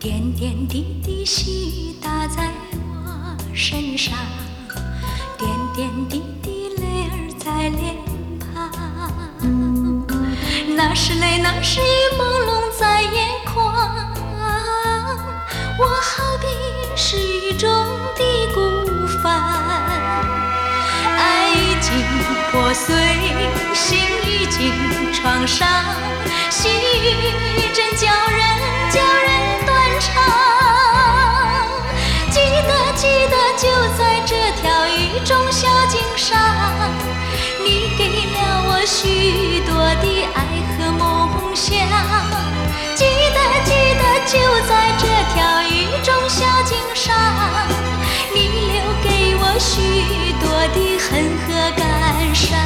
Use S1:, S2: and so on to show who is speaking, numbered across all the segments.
S1: 点点滴滴细打在我身上，点点滴滴泪儿在脸庞。那是泪，那是雨朦胧在眼眶。我好比是雨中的孤帆，爱已经破碎，心已经创伤，细雨真叫人断肠。记得就在这条雨中小径上，你给了我许多的爱和梦想。记得就在这条雨中小径上，你留给我许多的恨和感伤。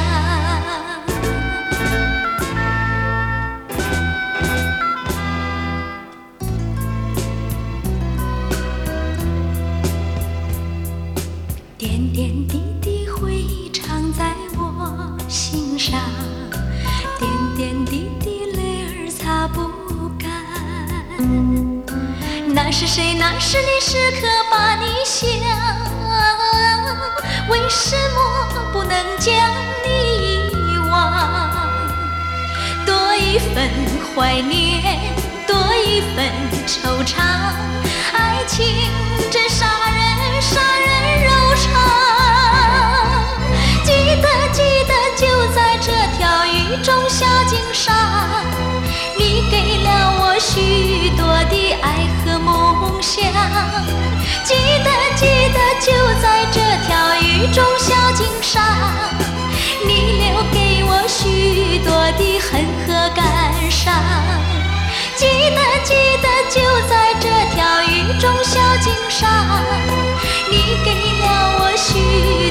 S1: 点点滴滴回忆藏在我心上，点点滴滴泪儿擦不干。那是谁？那是你，时刻把你想，为什么不能将你遗忘？多一份怀念，多一份惆怅，爱情真杀人柔肠。记得就在这条雨中小径上，你给了我许多的爱和梦想。记得就在这条雨中小径上，你留给我许多的恨和感伤。记得就在这条雨中小径上，你给了我许多